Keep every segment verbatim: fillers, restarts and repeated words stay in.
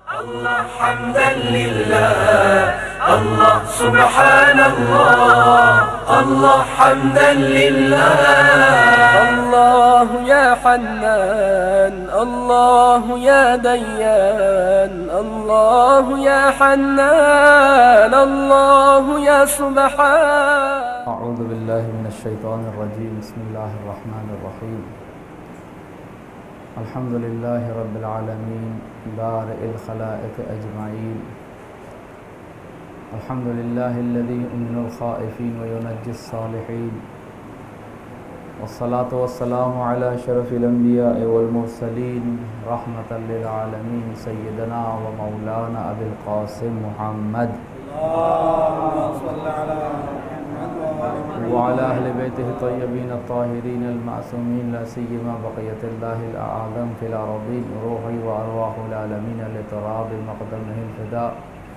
الله حمدا لله الله سبحان الله الله حمدا لله الله يا حنان الله يا ديان الله يا حنان الله يا سبحان. أعوذ بالله من الشيطان الرجيم. بسم الله الرحمن الرحيم. الحمد لله رب العالمين بارئ الخلائق أجمعين. الحمد لله الذي يؤمن الخائفين وينجي الصالحين. والصلاة والسلام على أشرف الأنبياء والمرسلين رحمة للعالمين سيدنا ومولانا أبي القاسم محمد اللهم صل على محمد وعلى أهل بيته الطيبين الطاهرين المعصومين لا سيما بقية الله الأعظم في الأراضين روحي وأرواح العالمين لتراب مقدمه الفداء.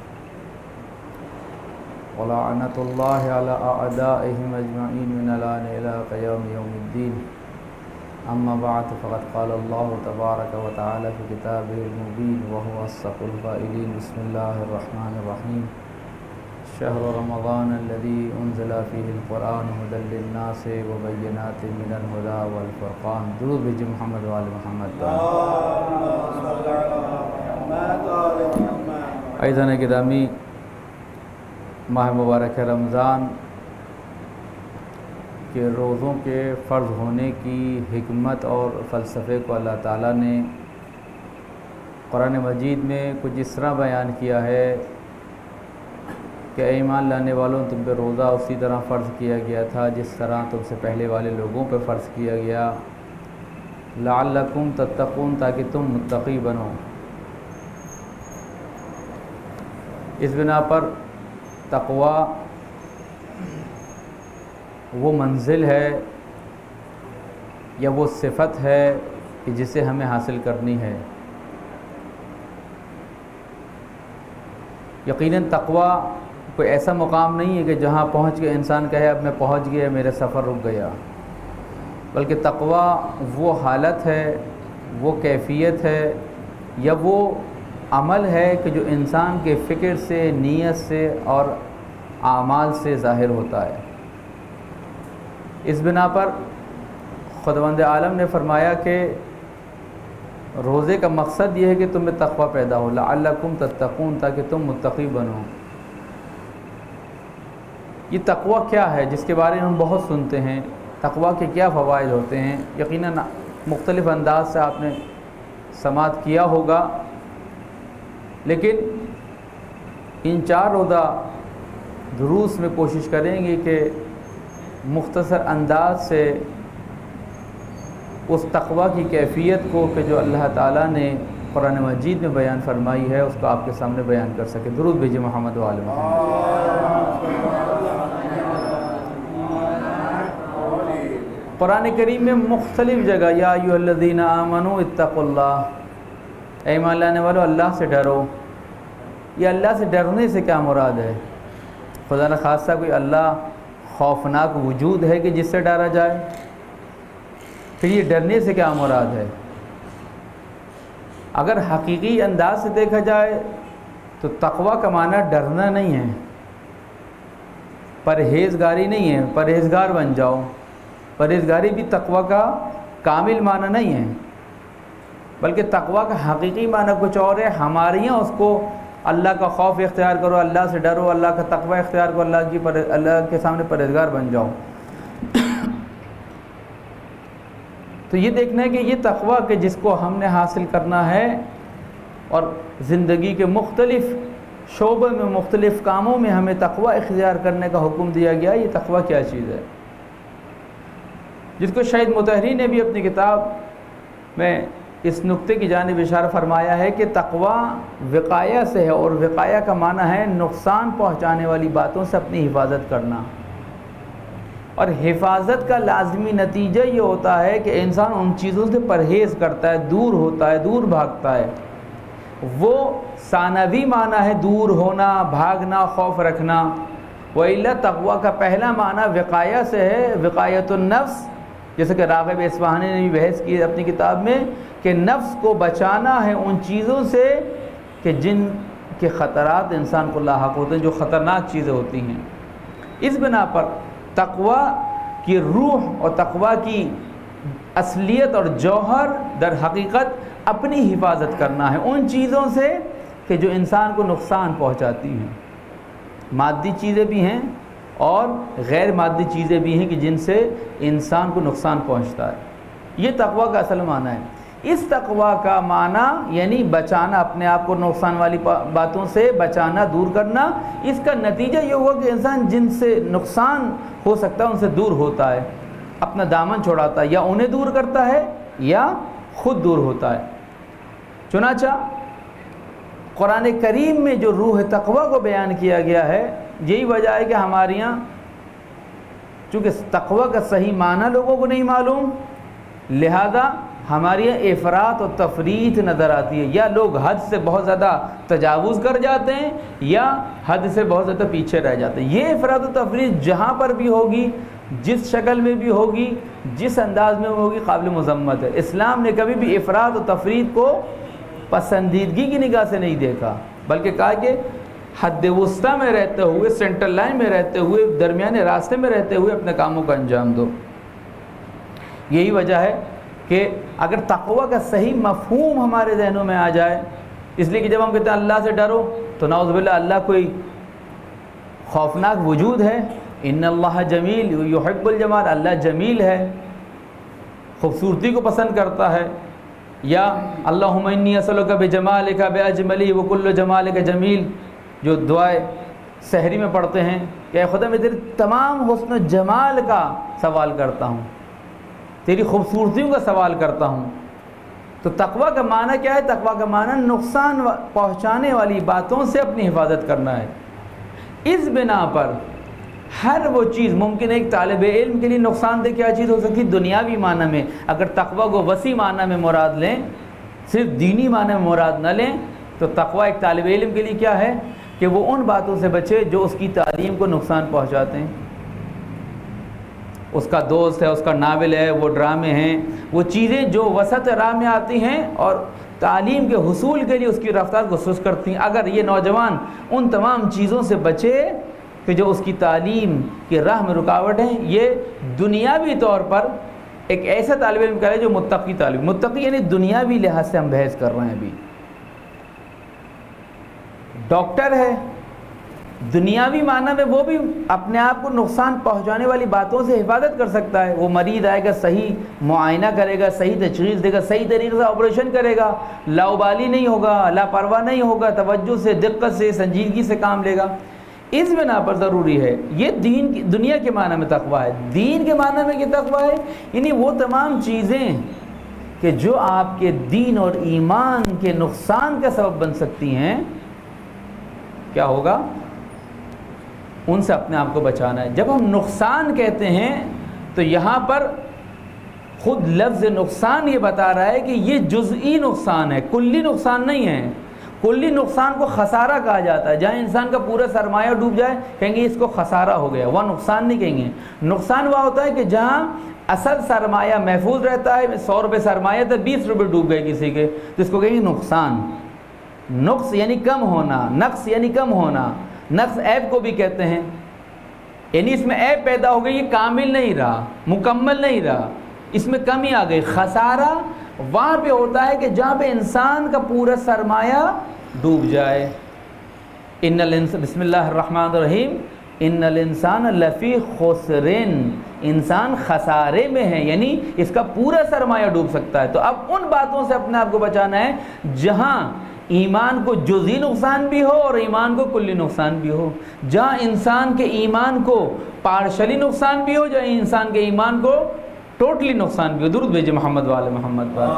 ولعنة الله على أعدائهم أجمعين من الآن إلى قيام يوم الدين. أما بعد فقد قال الله تبارك وتعالى في كتابه المبين وهو أصدق القائلين. بسم الله الرحمن الرحيم. شهر رمضان الذي أنزل فيه القرآن هدى للناس وبينات من الهدى والفرقان. درود بجی محمد وآل محمد. اللهم صل على محمد وآل محمد. عزیزان گرامی، ماہ مبارک رمضان کے روزوں کے فرض ہونے کی حکمت اور فلسفے کو اللہ تعالیٰ نے قرآن مجید میں کچھ اس طرح بیان کیا ہے کہ اے ایمان لانے والوں، تم پہ روزہ اسی طرح فرض کیا گیا تھا جس طرح تم سے پہلے والے لوگوں پہ فرض کیا گیا، لعلکم تتقون، تاکہ تم متقی بنو. اس بنا پر تقوی وہ منزل ہے یا وہ صفت ہے کہ جسے ہمیں حاصل کرنی ہے. یقیناً تقوی کوئی ایسا مقام نہیں ہے کہ جہاں پہنچ کے انسان کہے اب میں پہنچ گیا، میرا سفر رک گیا، بلکہ تقوی وہ حالت ہے، وہ کیفیت ہے یا وہ عمل ہے کہ جو انسان کے فکر سے، نیت سے اور اعمال سے ظاہر ہوتا ہے. اس بنا پر خداوند عالم نے فرمایا کہ روزے کا مقصد یہ ہے کہ تمہیں تقوی پیدا ہو، لعلکم تتقون، تاکہ تم متقی بنو. یہ تقوی کیا ہے جس کے بارے میں ہم بہت سنتے ہیں، تقوی کے کیا فوائد ہوتے ہیں؟ یقیناً مختلف انداز سے آپ نے سماعت کیا ہوگا، لیکن ان چار روزہ دروس میں کوشش کریں گے کہ مختصر انداز سے اس تقوی کی کیفیت کو کہ جو اللہ تعالیٰ نے قرآن مجید میں بیان فرمائی ہے اس کو آپ کے سامنے بیان کر سکے. درود بھیجئے محمد و آل محمد. قرآن کریم میں مختلف جگہ یا ایھا الذین آمنوا اتقوا اللہ، اے ایمان لانے والو اللہ سے ڈرو. یہ اللہ سے ڈرنے سے کیا مراد ہے؟ خدا نہ خاصہ کوئی اللہ خوفناک وجود ہے کہ جس سے ڈرا جائے؟ پھر یہ ڈرنے سے کیا مراد ہے؟ اگر حقیقی انداز سے دیکھا جائے تو تقوی کا معنی ڈرنا نہیں ہے، پرہیزگاری نہیں ہے، پرہیزگار بن جاؤ. پرہیزگاری بھی تقوی کا کامل معنی نہیں ہے، بلکہ تقوی کا حقیقی معنی کچھ اور ہے. ہمارے یہاں اس کو اللہ کا خوف اختیار کرو، اللہ سے ڈرو، اللہ کا تقوی اختیار کرو، اللہ کی پر اللہ کے سامنے پرہیزگار بن جاؤ. تو یہ دیکھنا ہے کہ یہ تقوی کہ جس کو ہم نے حاصل کرنا ہے اور زندگی کے مختلف شعبوں میں، مختلف کاموں میں ہمیں تقوی اختیار کرنے کا حکم دیا گیا. یہ تقوی کیا چیز ہے جس کو شہید مطہری نے بھی اپنی کتاب میں اس نقطے کی جانب اشارہ فرمایا ہے کہ تقوی وقایہ سے ہے، اور وقایہ کا معنی ہے نقصان پہنچانے والی باتوں سے اپنی حفاظت کرنا. اور حفاظت کا لازمی نتیجہ یہ ہوتا ہے کہ انسان ان چیزوں سے پرہیز کرتا ہے، دور ہوتا ہے، دور بھاگتا ہے. وہ ثانوی معنی ہے دور ہونا، بھاگنا، خوف رکھنا. وَإِلَّا تقوی کا پہلا معنی وقایہ سے ہے، وقایت النفس، جیسے کہ راغب اصفہانی نے بھی بحث کی اپنی کتاب میں کہ نفس کو بچانا ہے ان چیزوں سے کہ جن کے خطرات انسان کو لاحق ہوتے ہیں، جو خطرناک چیزیں ہوتی ہیں۔ اس بنا پر تقوی کی روح اور تقوی کی اصلیت اور جوہر در حقیقت اپنی حفاظت کرنا ہے ان چیزوں سے کہ جو انسان کو نقصان پہنچاتی ہیں۔ مادی چیزیں بھی ہیں اور غیر مادی چیزیں بھی ہیں کہ جن سے انسان کو نقصان پہنچتا ہے۔ یہ تقوی کا اصل معنی ہے۔ اس تقوی کا معنی یعنی بچانا، اپنے آپ کو نقصان والی باتوں سے بچانا، دور کرنا۔ اس کا نتیجہ یہ ہوا کہ انسان جن سے نقصان ہو سکتا ہے ان سے دور ہوتا ہے، اپنا دامن چھوڑاتا ہے، یا انہیں دور کرتا ہے یا خود دور ہوتا ہے۔ چنانچہ قرآن کریم میں جو روح تقوی کو بیان کیا گیا ہے، یہی وجہ ہے کہ ہمارے یہاں چونکہ تقوی کا صحیح معنی لوگوں کو نہیں معلوم، لہذا ہمارے یہاں افراط و تفریط نظر آتی ہے، یا لوگ حد سے بہت زیادہ تجاوز کر جاتے ہیں یا حد سے بہت زیادہ پیچھے رہ جاتے ہیں۔ یہ افراط و تفریط جہاں پر بھی ہوگی، جس شکل میں بھی ہوگی، جس انداز میں ہوگی، قابل مذمت ہے۔ اسلام نے کبھی بھی افراط و تفریط کو پسندیدگی کی نگاہ سے نہیں دیکھا، بلکہ کہا کہ حد وسطیٰ میں رہتے ہوئے، سینٹر لائن میں رہتے ہوئے، درمیانے راستے میں رہتے ہوئے اپنے کاموں کا انجام دو۔ یہی وجہ ہے کہ اگر تقوی کا صحیح مفہوم ہمارے ذہنوں میں آ جائے، اس لیے کہ جب ہم کہتے ہیں اللہ سے ڈرو تو نعوذ باللہ اللہ کوئی خوفناک وجود ہے، ان اللہ جمیل یحب الجمال، اللہ جمیل ہے، خوبصورتی کو پسند کرتا ہے، یا اللہم انی اسألک بجمالک باجملی وکل جمالک جمیل، جو دعائے سحری میں پڑھتے ہیں کہ اے خدا میں تیرے تمام حسن و جمال کا سوال کرتا ہوں، تیری خوبصورتیوں کا سوال کرتا ہوں۔ تو تقوی کا معنی کیا ہے؟ تقوی کا معنی نقصان پہنچانے والی باتوں سے اپنی حفاظت کرنا ہے۔ اس بنا پر ہر وہ چیز ممکن ہے، ایک طالب علم کے لیے نقصان دہ کیا چیز ہو سکتی ہے دنیاوی معنی میں، اگر تقوی کو وسیع معنی میں مراد لیں، صرف دینی معنی میں مراد نہ لیں، تو تقوی ایک طالب علم کے لیے کیا ہے کہ وہ ان باتوں سے بچے جو اس کی تعلیم کو نقصان پہنچاتے ہیں۔ اس کا دوست ہے، اس کا ناول ہے، وہ ڈرامے ہیں، وہ چیزیں جو وسط راہ میں آتی ہیں اور تعلیم کے حصول کے لیے اس کی رفتار کو سست کرتی ہیں۔ اگر یہ نوجوان ان تمام چیزوں سے بچے کہ جو اس کی تعلیم کی راہ میں رکاوٹ ہیں، یہ دنیاوی طور پر ایک ایسا طالب علم کرے جو متقی طالب، متقی یعنی دنیاوی لحاظ سے ہم بحث کر رہے ہیں۔ ابھی ڈاکٹر ہے، دنیاوی معنی میں وہ بھی اپنے آپ کو نقصان پہنچانے والی باتوں سے حفاظت کر سکتا ہے۔ وہ مریض آئے گا، صحیح معائنہ کرے گا، صحیح تشخیص دے گا، صحیح طریقے سے آپریشن کرے گا، لاؤبالی نہیں ہوگا، لاپرواہ نہیں ہوگا، توجہ سے، دقت سے، سنجیدگی سے کام لے گا۔ اس بنا پر ضروری ہے، یہ دین کی دنیا کے معنی میں تقوی ہے۔ دین کے معنی میں کیا تقوی ہے؟ یعنی وہ تمام چیزیں کہ جو آپ کے دین اور ایمان کے نقصان کا سبب بن سکتی ہیں، کیا ہوگا؟ ان سے اپنے آپ کو بچانا ہے۔ جب ہم نقصان کہتے ہیں تو یہاں پر خود لفظ نقصان یہ بتا رہا ہے کہ یہ جزئی نقصان ہے، کلی نقصان نہیں ہے۔ کلی نقصان کو خسارہ کہا جاتا ہے، جہاں انسان کا پورا سرمایہ ڈوب جائے کہیں گے اس کو خسارہ ہو گیا، وہ نقصان نہیں کہیں گے۔ نقصان وہ ہوتا ہے کہ جہاں اصل سرمایہ محفوظ رہتا ہے، سو روپے سرمایہ تھا، بیس روپے ڈوب گئے کسی کے، تو اس کو کہیں گے نقصان۔ نقص یعنی کم ہونا، نقص یعنی کم ہونا، نقص عیب کو بھی کہتے ہیں، یعنی اس میں عیب پیدا ہو گئی، یہ کامل نہیں رہا، مکمل نہیں رہا، اس میں کمی آ گئی۔ خسارہ وہاں پہ ہوتا ہے کہ جہاں پہ انسان کا پورا سرمایہ ڈوب جائے۔ ان الانسان بسم اللہ الرحمن الرحیم ان الانسان لفی خسر، انسان خسارے میں ہے، یعنی اس کا پورا سرمایہ ڈوب سکتا ہے۔ تو اب ان باتوں سے اپنے آپ کو بچانا ہے جہاں ایمان کو جزئی نقصان بھی ہو اور ایمان کو کلی نقصان بھی ہو، جہاں انسان کے ایمان کو پارشلی نقصان بھی ہو، جہاں انسان کے ایمان کو ٹوٹلی نقصان بھی ہو۔ درود بھیجے محمد والے محمد پر۔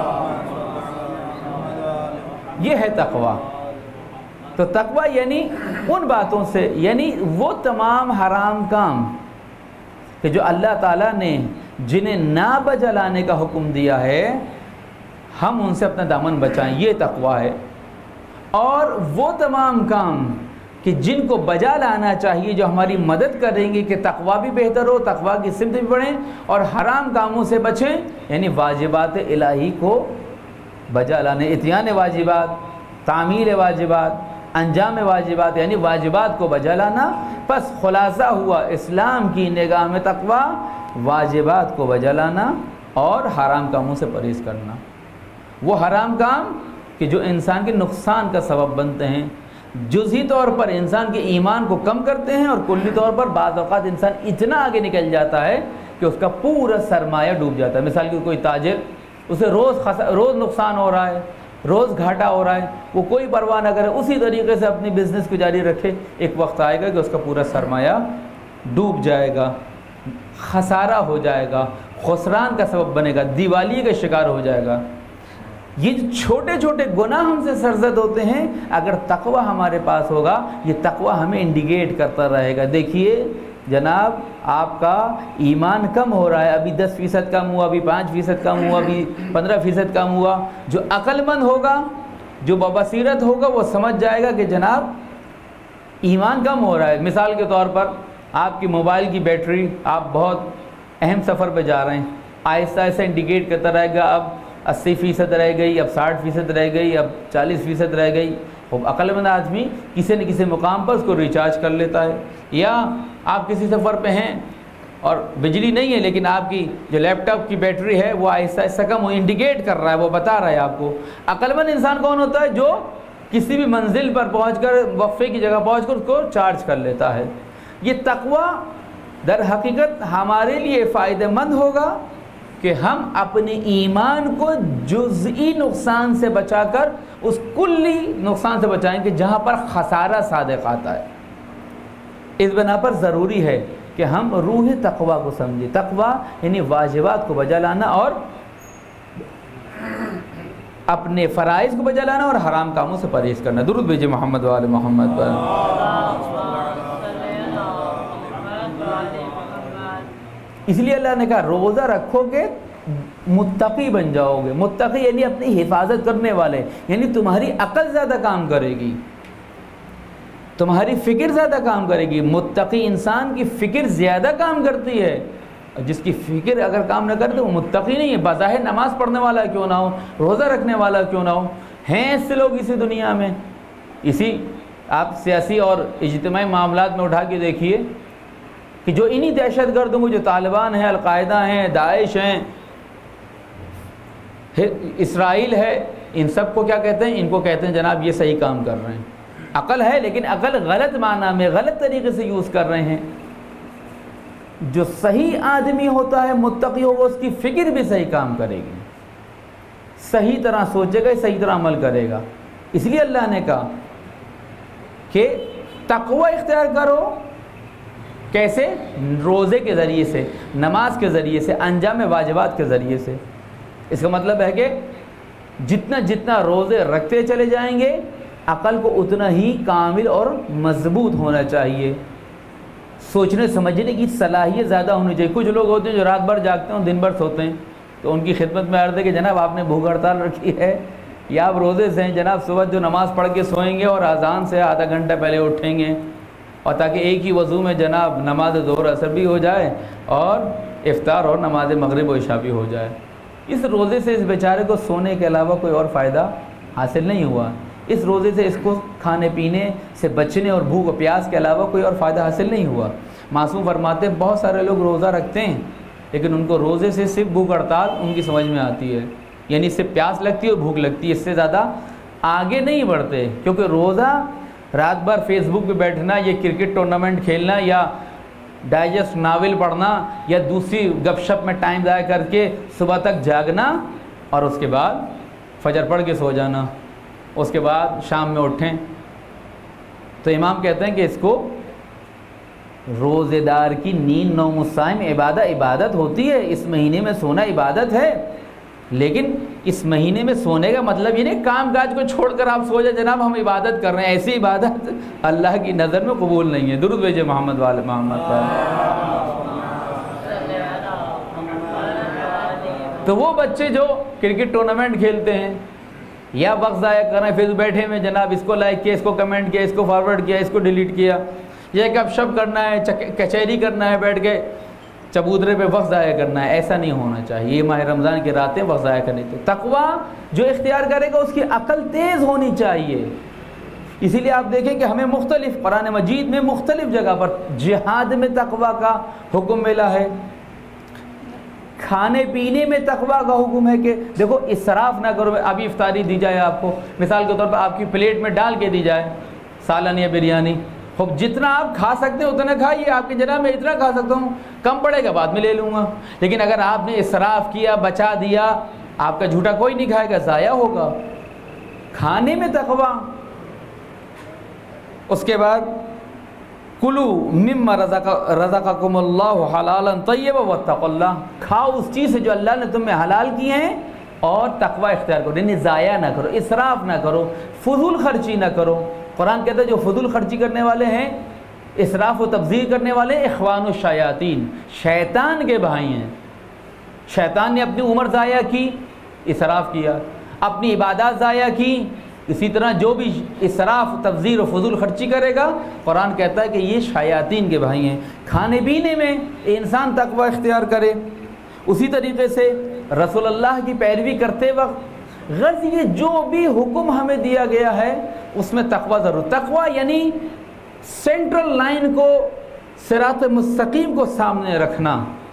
یہ ہے تقوی۔ تو تقوی یعنی ان باتوں سے، یعنی وہ تمام حرام کام کہ جو اللہ تعالیٰ نے جنہیں نہ بجا لانے کا حکم دیا ہے، ہم ان سے اپنا دامن بچائیں، یہ تقوی ہے۔ اور وہ تمام کام کہ جن کو بجا لانا چاہیے، جو ہماری مدد کریں گے کہ تقوی بھی بہتر ہو، تقوی کی سمت بھی بڑھیں اور حرام کاموں سے بچیں، یعنی واجبات الہی کو بجا لانے، اتیان واجبات، تعمیل واجبات، انجام واجبات یعنی واجبات کو بجا لانا. پس خلاصہ ہوا اسلام کی نگاہ میں تقویٰ واجبات کو بجا لانا اور حرام کاموں سے پرہیز کرنا. وہ حرام کام کہ جو انسان کے نقصان کا سبب بنتے ہیں، جزئی طور پر انسان کے ایمان کو کم کرتے ہیں، اور کلی طور پر بعض اوقات انسان اتنا آگے نکل جاتا ہے کہ اس کا پورا سرمایہ ڈوب جاتا ہے. مثال کے کوئی تاجر، اسے روز خسا روز نقصان ہو رہا ہے، روز گھاٹا ہو رہا ہے، وہ کوئی پرواہ نہ کرے، اسی طریقے سے اپنی بزنس کو جاری رکھے. ایک وقت آئے گا کہ اس کا پورا سرمایہ ڈوب جائے گا، خسارہ ہو جائے گا، خسران کا سبب بنے گا، دیوالیے کا شکار ہو جائے گا. یہ جو چھوٹے چھوٹے گناہ ہم سے سرزد ہوتے ہیں، اگر تقویٰ ہمارے پاس ہوگا، یہ تقویٰ ہمیں انڈیکیٹ کرتا رہے گا. دیکھیے جناب، آپ کا ایمان کم ہو رہا ہے، ابھی دس فیصد کم ہوا، ابھی پانچ فیصد کم ہوا، ابھی پندرہ فیصد کم ہوا. جو عقل مند ہوگا، جو ببصیرت ہوگا، وہ سمجھ جائے گا کہ جناب ایمان کم ہو رہا ہے. مثال کے طور پر آپ کی موبائل کی بیٹری، آپ بہت اہم سفر پہ جا رہے ہیں، آہستہ آہستہ انڈیکیٹ کرتا رہے گا، اب اسی فیصد رہ گئی، اب ساٹھ فیصد رہ گئی، اب چالیس فیصد رہ گئی. عقل مند آدمی کسی نہ کسی مقام پر اس کو ریچارج کر لیتا ہے. یا آپ کسی سفر پہ ہیں اور بجلی نہیں ہے، لیکن آپ کی جو لیپ ٹاپ کی بیٹری ہے وہ آہستہ آہستہ کم وہ انڈیکیٹ کر رہا ہے، وہ بتا رہا ہے آپ کو. عقل مند انسان کون ہوتا ہے؟ جو کسی بھی منزل پر پہنچ کر، وقفے کی جگہ پہنچ کر اس کو چارج کر لیتا ہے. یہ تقویٰ در حقیقت ہمارے لیے فائدہ مند ہوگا کہ ہم اپنے ایمان کو جزئی نقصان سے بچا کر اس کلی نقصان سے بچائیں کہ جہاں پر خسارہ صادق آتا ہے. اس بنا پر ضروری ہے کہ ہم روح تقویٰ کو سمجھیں. تقویٰ یعنی واجبات کو بجا لانا اور اپنے فرائض کو بجا لانا اور حرام کاموں سے پرہیز کرنا. درود بھیجے محمد و آل محمد پر. اس لیے اللہ نے کہا روزہ رکھو گے متقی بن جاؤ گے. متقی یعنی اپنی حفاظت کرنے والے، یعنی تمہاری عقل زیادہ کام کرے گی، تمہاری فکر زیادہ کام کرے گی. متقی انسان کی فکر زیادہ کام کرتی ہے. جس کی فکر اگر کام نہ کرے تو وہ متقی نہیں ہے. بظاہر نماز پڑھنے والا کیوں نہ ہو، روزہ رکھنے والا کیوں نہ ہو، ہیں ایسے لوگ اسی دنیا میں. اسی آپ سیاسی اور اجتماعی معاملات میں اٹھا کے دیکھیے کہ جو انہی دہشت گردوں کو، جو طالبان ہیں، القاعدہ ہیں، داعش ہیں، اسرائیل ہے، ان سب کو کیا کہتے ہیں؟ ان کو کہتے ہیں جناب یہ صحیح کام کر رہے ہیں. عقل ہے لیکن عقل غلط معنی میں، غلط طریقے سے یوز کر رہے ہیں. جو صحیح آدمی ہوتا ہے، متقی ہوگا، اس کی فکر بھی صحیح کام کرے گی، صحیح طرح سوچے گا، صحیح طرح عمل کرے گا. اس لیے اللہ نے کہا کہ تقوی اختیار کرو. کیسے؟ روزے کے ذریعے سے، نماز کے ذریعے سے، انجام واجبات کے ذریعے سے. اس کا مطلب ہے کہ جتنا جتنا روزے رکھتے چلے جائیں گے، عقل کو اتنا ہی کامل اور مضبوط ہونا چاہیے. سوچنے سمجھنے کی صلاحیت زیادہ ہونی چاہیے. کچھ لوگ ہوتے ہیں جو رات بھر جاگتے ہیں، دن بھر سوتے ہیں، تو ان کی خدمت میں عرض ہے کہ جناب آپ نے بھوک ہڑتال رکھی ہے یا آپ روزے سے ہیں؟ جناب صبح جو نماز پڑھ کے سوئیں گے اور اذان سے آدھا گھنٹہ پہلے اٹھیں گے، اور تاکہ ایک ہی وضو میں جناب نماز ظہر اثر بھی ہو جائے اور افطار اور نماز مغرب و عشاء بھی ہو جائے. اس روزے سے اس بیچارے کو سونے کے علاوہ کوئی اور فائدہ حاصل نہیں ہوا. اس روزے سے اس کو کھانے پینے سے بچنے اور بھوک و پیاس کے علاوہ کوئی اور فائدہ حاصل نہیں ہوا. معصوم فرماتے ہیں بہت سارے لوگ روزہ رکھتے ہیں لیکن ان کو روزے سے صرف بھوک ہڑتال ان کی سمجھ میں آتی ہے، یعنی اس سے پیاس لگتی ہے اور بھوک لگتی ہے، اس سے زیادہ آگے نہیں بڑھتے. کیونکہ روزہ رات بھر فیس بک پہ بیٹھنا، یہ کرکٹ ٹورنامنٹ کھیلنا، یا ڈائجسٹ ناول پڑھنا، یا دوسری گپ شپ میں ٹائم ضائع کر کے صبح تک جاگنا اور اس کے بعد فجر پڑھ کے سو جانا، اس کے بعد شام میں اٹھیں. تو امام کہتے ہیں کہ اس کو روزے دار کی نیند نوم الصائم عبادت عبادت ہوتی ہے. اس مہینے میں سونا عبادت ہے، لیکن اس مہینے میں سونے کا مطلب یہ نہیں کام کاج کو چھوڑ کر آپ سو جائیں جناب ہم عبادت کر رہے ہیں. ایسی عبادت اللہ کی نظر میں قبول نہیں ہے. درود بھیجے محمد والے محمد پر. تو وہ بچے جو کرکٹ ٹورنامنٹ کھیلتے ہیں یا وقت ضائع کر رہے ہیں، پھر بیٹھے میں جناب اس کو لائک کیا، اس کو کمنٹ کیا، اس کو فارورڈ کیا، اس کو ڈیلیٹ کیا، یہ گپ شپ کرنا ہے، کچہری کرنا ہے بیٹھ کے، چبودرے پہ وقت ضائع کرنا ہے، ایسا نہیں ہونا چاہیے. یہ ماہ رمضان کی راتیں وقت ضائع کرنی تو تقوی جو اختیار کرے گا اس کی عقل تیز ہونی چاہیے. اسی لیے آپ دیکھیں کہ ہمیں مختلف قرآن مجید میں مختلف جگہ پر جہاد میں تقوی کا حکم ملا ہے، کھانے پینے میں تقوی کا حکم ہے کہ دیکھو اسراف نہ کرو. ابھی افطاری دی جائے آپ کو، مثال کے طور پر آپ کی پلیٹ میں ڈال کے دی جائے سالن یا بریانی، خب جتنا آپ کھا سکتے ہیں اتنا کھائیے. آپ کے جناب میں اتنا کھا سکتا ہوں، کم پڑے گا بعد میں لے لوں گا. لیکن اگر آپ نے اسراف کیا، بچا دیا، آپ کا جھوٹا کوئی نہیں کھائے گا، ضائع ہوگا. کھانے میں تقوی. اس کے بعد کلو مما رزقکم اللہ حلالا طیبا واتقوا اللہ، کھاؤ اس چیز سے جو اللہ نے تمہیں حلال کی ہیں اور تقوی اختیار کرو، یعنی ضائع نہ کرو، اسراف نہ کرو، فضول خرچی نہ کرو. قرآن کہتا ہے جو فضول خرچی کرنے والے ہیں، اسراف و تبذیر کرنے والے اخوان الشیاطین، شیطان کے بھائی ہیں. شیطان نے اپنی عمر ضائع کی، اسراف کیا، اپنی عبادات ضائع کی. اسی طرح جو بھی اسراف تبذیر و فضول خرچی کرے گا، قرآن کہتا ہے کہ یہ شیاطین کے بھائی ہیں. کھانے پینے میں انسان تقوی اختیار کرے. اسی طریقے سے رسول اللہ کی پیروی کرتے وقت غرض یہ جو بھی حکم ہمیں دیا گیا ہے اس میں تقوی ضرور. تقوی یعنی سینٹرل لائن کو، صراط مستقیم کو سامنے رکھنا.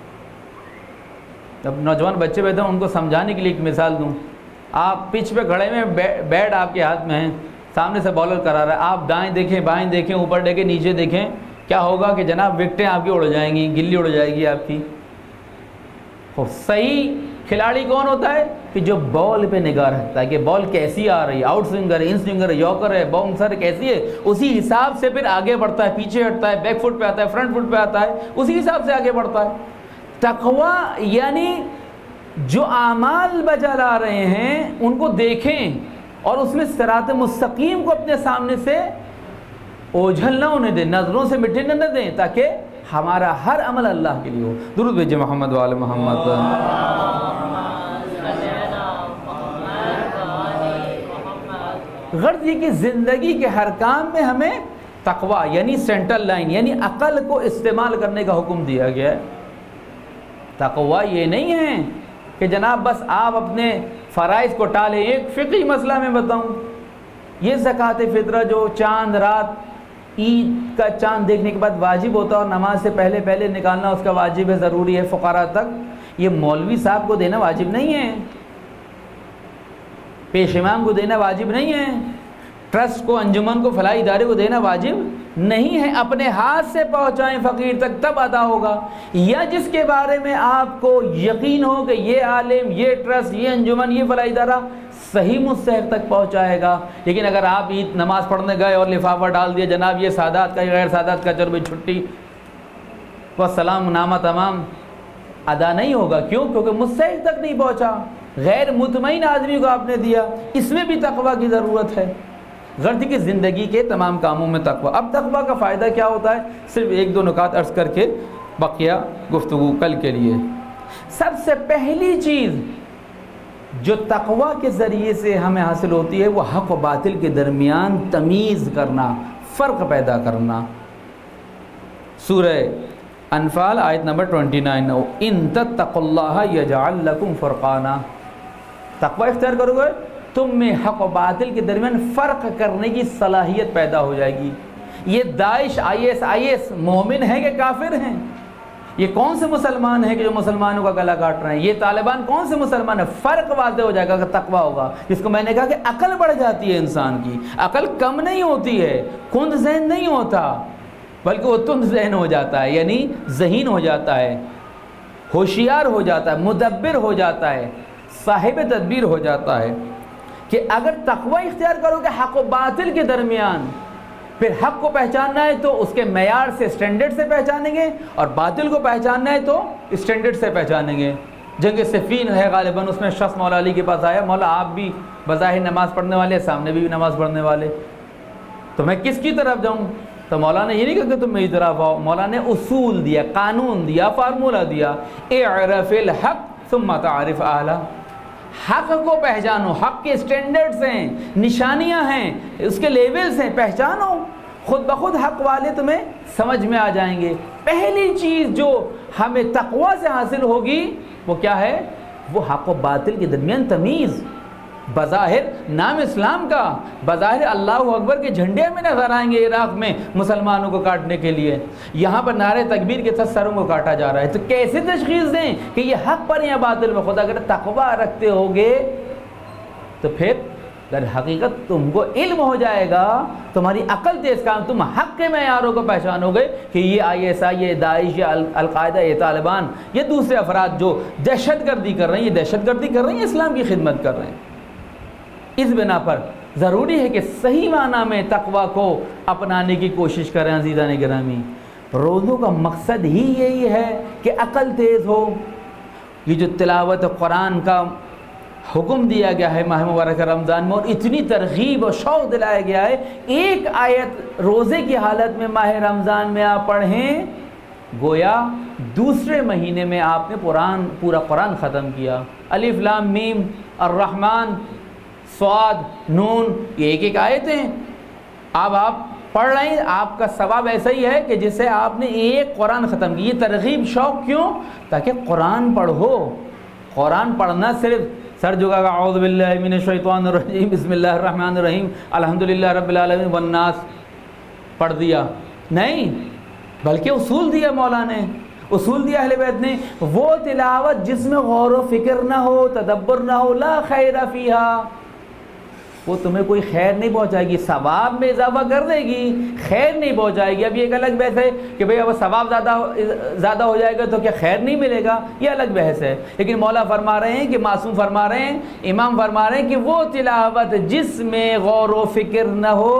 جب نوجوان بچے بیٹھے ہیں ان کو سمجھانے کے لیے ایک مثال دوں. آپ پچ پہ کھڑے میں، بیٹ آپ کے ہاتھ میں ہیں، سامنے سے بالر کرا رہا ہے، آپ دائیں دیکھیں، بائیں دیکھیں، اوپر دیکھیں، نیچے دیکھیں، کیا ہوگا کہ جناب وکٹیں آپ کی اڑ جائیں گی، گلی اڑ جائے گی آپ کی. خوب صحیح کھلاڑی کون ہوتا ہے کہ جو بال پہ نگاہ رکھتا ہے کہ بال کیسی آ رہی ہے، آؤٹ سوئنگر ہے، ان سوئنگر ہے، یارکر ہے، باؤنسر کیسی ہے، اسی حساب سے پھر آگے بڑھتا ہے، پیچھے ہٹتا ہے، بیک فٹ پہ آتا ہے، فرنٹ فٹ پہ آتا ہے، اسی حساب سے آگے بڑھتا ہے. تقوی یعنی جو اعمال بجا لا رہے ہیں ان کو دیکھیں اور اس میں صراط مستقیم کو اپنے سامنے سے اوجھل نہ ہونے دیں، نظروں سے مٹنے نہ دیں، تاکہ ہمارا ہر عمل اللہ کے لیے ہو. درود بھیجیں محمد وآل محمد. غرض یہ کہ زندگی کے ہر کام میں ہمیں تقوی یعنی سینٹرل لائن یعنی عقل کو استعمال کرنے کا حکم دیا گیا ہے. تقوی یہ نہیں ہے کہ جناب بس آپ اپنے فرائض کو ٹالیں. ایک فقہی مسئلہ میں بتاؤں، یہ زکوٰۃ فطرہ جو چاند رات عید کا چاند دیکھنے کے بعد واجب ہوتا ہے اور نماز سے پہلے پہلے نکالنا اس کا واجب ہے، ضروری ہے فقراء تک، یہ مولوی صاحب کو دینا واجب نہیں ہے، پیش امام کو دینا واجب نہیں ہے، ٹرسٹ کو، انجمن کو، فلاحی ادارے کو دینا واجب نہیں ہے. اپنے ہاتھ سے پہنچائیں فقیر تک، تب ادا ہوگا. یا جس کے بارے میں آپ کو یقین ہو کہ یہ عالم، یہ ٹرسٹ، یہ انجمن، یہ فلاحی ادارہ صحیح مستحق تک پہنچائے گا. لیکن اگر آپ عید نماز پڑھنے گئے اور لفافہ ڈال دیا جناب یہ سادات کا، یہ غیر سادات کا، چلو بھائی چھٹی، والسلام، نامہ تمام، ادا نہیں ہوگا. کیوں؟ کیونکہ مستحق تک نہیں پہنچا، غیر مطمئن آدمی کو آپ نے دیا. اس میں بھی تقوی کی ضرورت ہے. غرض کی زندگی کے تمام کاموں میں تقوی. اب تقوی کا فائدہ کیا ہوتا ہے؟ صرف ایک دو نکات عرض کر کے بقیہ گفتگو کل کے لیے. سب سے پہلی چیز جو تقوی کے ذریعے سے ہمیں حاصل ہوتی ہے وہ حق و باطل کے درمیان تمیز کرنا، فرق پیدا کرنا. سورہ انفال آیت نمبر انیس، ان تتقوا اللہ یجعل لکم فرقانا. تقوی اختیار کرو گے تم میں حق و باطل کے درمیان فرق کرنے کی صلاحیت پیدا ہو جائے گی. یہ داعش، آئی ایس آئی ایس مومن ہیں کہ کافر ہیں؟ یہ کون سے مسلمان ہیں کہ جو مسلمانوں کا گلا کاٹ رہے ہیں؟ یہ طالبان کون سے مسلمان ہیں؟ فرق واضح ہو جائے گا اگر تقوی ہوگا. جس کو میں نے کہا کہ عقل بڑھ جاتی ہے انسان کی، عقل کم نہیں ہوتی ہے، کند ذہن نہیں ہوتا بلکہ وہ تند ذہن ہو جاتا ہے، یعنی ذہین ہو جاتا ہے، ہوشیار ہو جاتا ہے، مدبر ہو جاتا ہے، صاحب تدبیر ہو جاتا ہے. کہ اگر تقوی اختیار کرو کہ حق و باطل کے درمیان، پھر حق کو پہچاننا ہے تو اس کے معیار سے، اسٹینڈرڈ سے پہچانیں گے، اور باطل کو پہچاننا ہے تو اسٹینڈرڈ سے پہچانیں گے. جنگ صفین ہے غالباً، اس میں شخص مولا علی کے پاس آیا، مولا آپ بھی بظاہر نماز پڑھنے والے، سامنے بھی نماز پڑھنے والے، تو میں کس کی طرف جاؤں؟ تو مولا نے یہ نہیں کہا کہ تم میری طرف آؤ، مولا نے اصول دیا، قانون دیا، فارمولہ دیا. اعرف الحق ثم تعرف اعلیٰ. حق کو پہچانو، حق کے اسٹینڈرڈز ہیں، نشانیاں ہیں، اس کے لیولز ہیں، پہچانو. خود بخود حق والے تمہیں سمجھ میں آ جائیں گے۔ پہلی چیز جو ہمیں تقوی سے حاصل ہوگی وہ کیا ہے؟ وہ حق و باطل کے درمیان تمیز۔ بظاہر نام اسلام کا، بظاہر اللہ اکبر کے جھنڈے میں نظر آئیں گے عراق میں مسلمانوں کو کاٹنے کے لیے، یہاں پر نعرے تکبیر کے ساتھ سروں کو کاٹا جا رہا ہے، تو کیسے تشخیص دیں کہ یہ حق پر یا باطل میں؟ خدا اگر تقوی رکھتے ہوگے تو پھر در حقیقت تم کو علم ہو جائے گا، تمہاری عقل تیز کام، تم حق کے معیاروں کو پہچانو گے کہ یہ آئی ایس آئی، یہ داعش، یہ القاعدہ، یہ طالبان، یہ دوسرے افراد جو دہشت گردی کر رہے ہیں، یہ دہشت گردی کر رہے ہیں، اسلام کی خدمت کر رہے ہیں۔ اس بنا پر ضروری ہے کہ صحیح معنی میں تقوی کو اپنانے کی کوشش کریں۔ عزیزان گرامی، روزوں کا مقصد ہی یہی ہے کہ عقل تیز ہو۔ یہ جو تلاوت قرآن کا حکم دیا گیا ہے ماہ مبارک رمضان میں، اور اتنی ترغیب اور شوق دلایا گیا ہے، ایک آیت روزے کی حالت میں ماہ رمضان میں آپ پڑھیں گویا دوسرے مہینے میں آپ نے قرآن پورا قرآن ختم کیا۔ الف لام میم الرحمن صاد نون، یہ ایک ایک آیتیں اب آپ پڑھ رہے ہیں، آپ کا ثواب ایسا ہی ہے کہ جس سے آپ نے ایک قرآن ختم کی۔ یہ ترغیب شوق کیوں؟ تاکہ قرآن پڑھو۔ قرآن پڑھنا صرف سر جھکا گا اعوذ باللہ من الشیطان الرجیم بسم اللہ الرحمن الرحیم الحمدللہ رب العالمین والناس پڑھ دیا نہیں، بلکہ اصول دیا مولا نے، اصول دیا اہل بیت نے۔ وہ تلاوت جس میں غور و فکر نہ ہو، تدبر نہ ہو، لا خیر فیہا، وہ تمہیں کوئی خیر نہیں پہنچائے گی، ثواب میں اضافہ کر دے گی، خیر نہیں پہنچائے گی۔ اب یہ ایک الگ بحث ہے کہ بھئی اب ثواب زیادہ زیادہ ہو جائے گا تو کیا خیر نہیں ملے گا، یہ الگ بحث ہے۔ لیکن مولا فرما رہے ہیں کہ معصوم فرما رہے ہیں، امام فرما رہے ہیں کہ وہ تلاوت جس میں غور و فکر نہ ہو،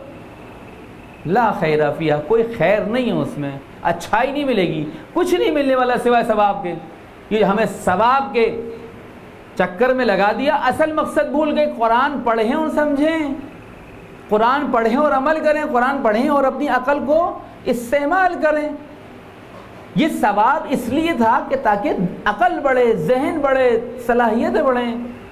لا خیر فیہا، کوئی خیر نہیں ہے اس میں، اچھائی نہیں ملے گی، کچھ نہیں ملنے والا سوائے ثواب کے۔ یہ ہمیں ثواب کے چکر میں لگا دیا، اصل مقصد بھول گئے۔ قرآن پڑھیں اور سمجھیں، قرآن پڑھیں اور عمل کریں، قرآن پڑھیں اور اپنی عقل کو استعمال کریں۔ یہ ثواب اس لیے تھا کہ تاکہ عقل بڑھے، ذہن بڑھے، صلاحیتیں بڑھیں۔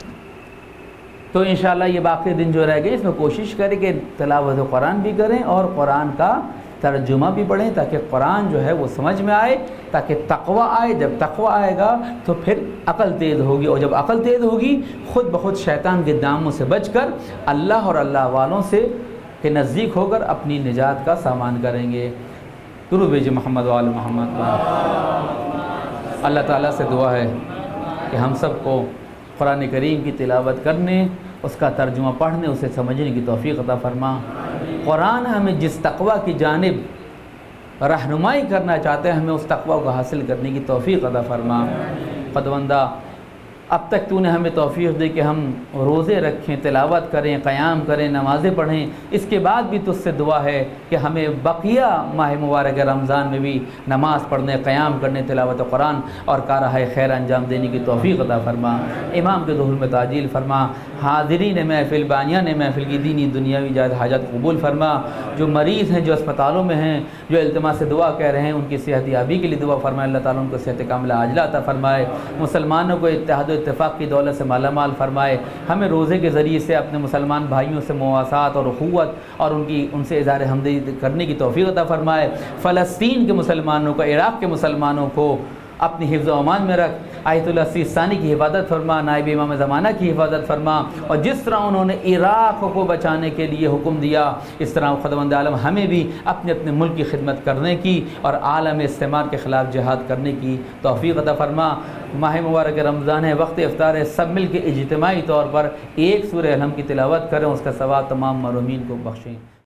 تو انشاءاللہ یہ باقی دن جو رہ گئے اس میں کوشش کریں کہ تلاوت قرآن بھی کریں اور قرآن کا ترجمہ بھی پڑھیں، تاکہ قرآن جو ہے وہ سمجھ میں آئے، تاکہ تقوی آئے۔ جب تقوی آئے گا تو پھر عقل تیز ہوگی، اور جب عقل تیز ہوگی خود بخود شیطان کے داموں سے بچ کر اللہ اور اللہ والوں سے کے نزدیک ہو کر اپنی نجات کا سامان کریں گے۔ درود بھیجئے محمد وآل محمد۔ اللہ تعالیٰ سے دعا ہے کہ ہم سب کو قرآن کریم کی تلاوت کرنے، اس کا ترجمہ پڑھنے، اسے سمجھنے کی توفیق عطا فرما۔ قرآن ہمیں جس تقوی کی جانب رہنمائی کرنا چاہتے ہیں، ہمیں اس تقوی کو حاصل کرنے کی توفیق عطا فرما۔ خداوندہ اب تک تو نے ہمیں توفیق دے کہ ہم روزے رکھیں، تلاوت کریں، قیام کریں، نمازیں پڑھیں، اس کے بعد بھی تجھ سے دعا ہے کہ ہمیں بقیہ ماہ مبارک رمضان میں بھی نماز پڑھنے، قیام کرنے، تلاوت قرآن اور کارہائے خیر انجام دینے کی توفیق عطا فرما۔ امام کے ظہور میں تعجیل فرما، حاضرین محفل، بانیان محفل کی دینی دنیاوی جائز حاجت قبول فرما۔ جو مریض ہیں، جو اسپتالوں میں ہیں، جو التماس سے دعا کہہ رہے ہیں، ان کی صحت یابی کے لیے دعا فرمائے، اللہ تعالیٰ ان کو صحت کاملہ عاجلہ عطا فرمائے۔ مسلمانوں کو اتحاد و اتفاق کی دولت سے مالا مال فرمائے۔ ہمیں روزے کے ذریعے سے اپنے مسلمان بھائیوں سے مواسات اور اخوت اور ان کی ان سے اظہار ہمدردی کرنے کی توفیق عطا فرمائے۔ فلسطین کے مسلمانوں کو، عراق کے مسلمانوں کو اپنی حفظ و امان میں رکھ۔ آیت اللہ سیستانی کی حفاظت فرما، نائب امام زمانہ کی حفاظت فرما، اور جس طرح انہوں نے عراق کو بچانے کے لیے حکم دیا، اس طرح خداوند عالم ہمیں بھی اپنے اپنے ملک کی خدمت کرنے کی اور عالم استعمار کے خلاف جہاد کرنے کی توفیق عطا فرما۔ ماہ مبارک رمضان ہے، وقت افطار ہے، سب مل کے اجتماعی طور پر ایک سورہ الحمد کی تلاوت کریں، اس کا ثواب تمام محرومین کو بخشیں۔